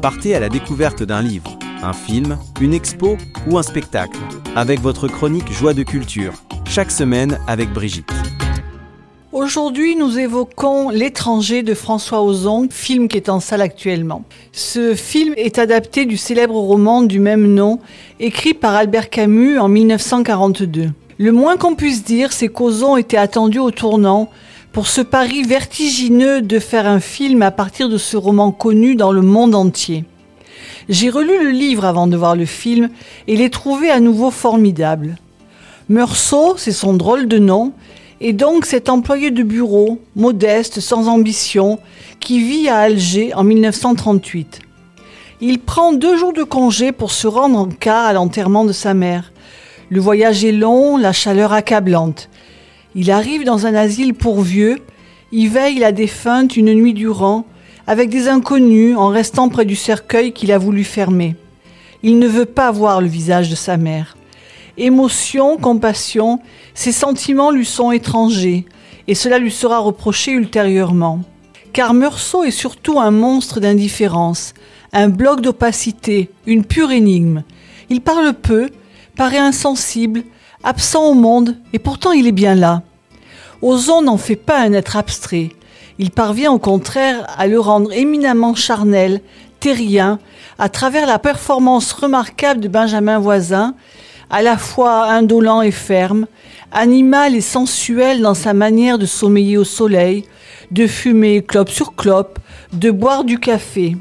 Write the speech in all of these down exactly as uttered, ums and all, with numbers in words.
Partez à la découverte d'un livre, un film, une expo ou un spectacle, avec votre chronique Joie de culture, chaque semaine avec Brigitte. Aujourd'hui, nous évoquons L'étranger de François Ozon, film qui est en salle actuellement. Ce film est adapté du célèbre roman du même nom, écrit par Albert Camus en mille neuf cent quarante-deux. Le moins qu'on puisse dire, c'est qu'Ozon était attendu au tournant pour ce pari vertigineux de faire un film à partir de ce roman connu dans le monde entier. J'ai relu le livre avant de voir le film et l'ai trouvé à nouveau formidable. Meursault, c'est son drôle de nom, et donc cet employé de bureau, modeste, sans ambition, qui vit à Alger en mille neuf cent trente-huit. Il prend deux jours de congé pour se rendre en car à l'enterrement de sa mère. Le voyage est long, la chaleur accablante. Il arrive dans un asile pour vieux, y veille la défunte une nuit durant, avec des inconnus en restant près du cercueil qu'il a voulu fermer. Il ne veut pas voir le visage de sa mère. Émotion, compassion, ces sentiments lui sont étrangers, et cela lui sera reproché ultérieurement. Car Meursault est surtout un monstre d'indifférence, un bloc d'opacité, une pure énigme. Il parle peu, paraît insensible, absent au monde, et pourtant il est bien là. Ozon n'en fait pas un être abstrait. Il parvient au contraire à le rendre éminemment charnel, terrien, à travers la performance remarquable de Benjamin Voisin, à la fois indolent et ferme, animal et sensuel dans sa manière de sommeiller au soleil, de fumer clope sur clope, de boire du café.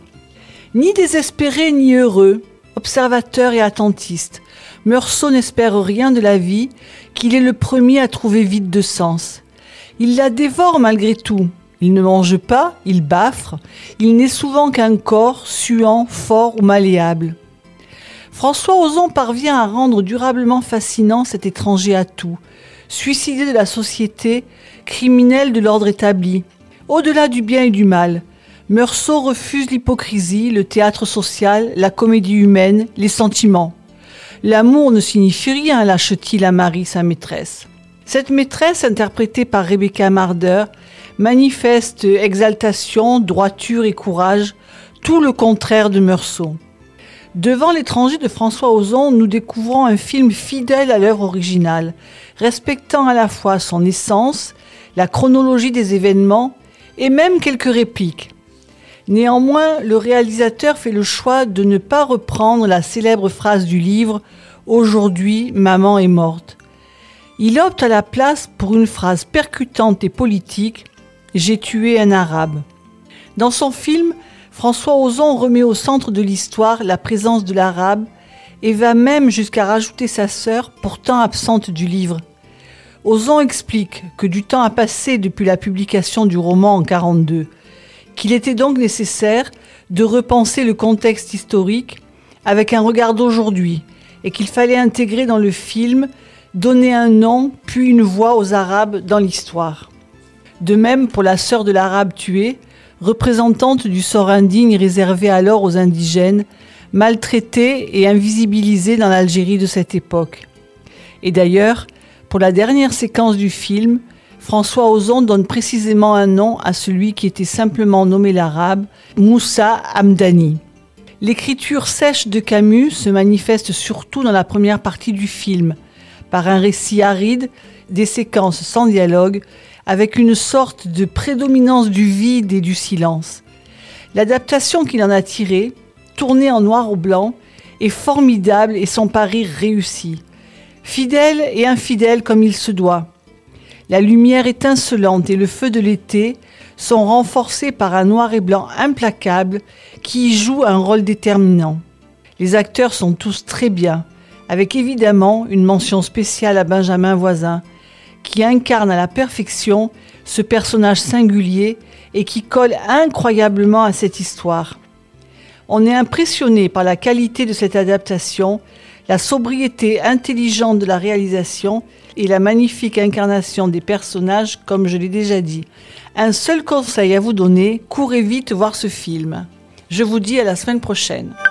Ni désespéré ni heureux, observateur et attentiste, Meursault n'espère rien de la vie, qu'il est le premier à trouver vide de sens. Il la dévore malgré tout. Il ne mange pas, il baffre, il n'est souvent qu'un corps suant, fort ou malléable. François Ozon parvient à rendre durablement fascinant cet étranger à tout, suicidé de la société, criminel de l'ordre établi. Au-delà du bien et du mal, Meursault refuse l'hypocrisie, le théâtre social, la comédie humaine, les sentiments. L'amour ne signifie rien, lâche-t-il à Marie, sa maîtresse. Cette maîtresse, interprétée par Rebecca Marder, manifeste exaltation, droiture et courage, tout le contraire de Meursault. Devant L'étranger de François Ozon, nous découvrons un film fidèle à l'œuvre originale, respectant à la fois son essence, la chronologie des événements et même quelques répliques. Néanmoins, le réalisateur fait le choix de ne pas reprendre la célèbre phrase du livre « Aujourd'hui, maman est morte ». Il opte à la place pour une phrase percutante et politique « J'ai tué un arabe ». Dans son film, François Ozon remet au centre de l'histoire la présence de l'arabe et va même jusqu'à rajouter sa sœur, pourtant absente du livre. Ozon explique que du temps a passé depuis la publication du roman en quarante-deux, qu'il était donc nécessaire de repenser le contexte historique avec un regard d'aujourd'hui et qu'il fallait intégrer dans le film, donner un nom puis une voix aux Arabes dans l'histoire. De même pour la sœur de l'Arabe tué, représentante du sort indigne réservé alors aux indigènes, maltraités et invisibilisés dans l'Algérie de cette époque. Et d'ailleurs, pour la dernière séquence du film, François Ozon donne précisément un nom à celui qui était simplement nommé l'Arabe, Moussa Hamdani. L'écriture sèche de Camus se manifeste surtout dans la première partie du film, par un récit aride, des séquences sans dialogue, avec une sorte de prédominance du vide et du silence. L'adaptation qu'il en a tirée, tournée en noir ou blanc, est formidable et son pari réussi. Fidèle et infidèle comme il se doit. La lumière étincelante et le feu de l'été sont renforcés par un noir et blanc implacable qui y joue un rôle déterminant. Les acteurs sont tous très bien, avec évidemment une mention spéciale à Benjamin Voisin, qui incarne à la perfection ce personnage singulier et qui colle incroyablement à cette histoire. On est impressionné par la qualité de cette adaptation, la sobriété intelligente de la réalisation et la magnifique incarnation des personnages, comme je l'ai déjà dit. Un seul conseil à vous donner, courez vite voir ce film. Je vous dis à la semaine prochaine.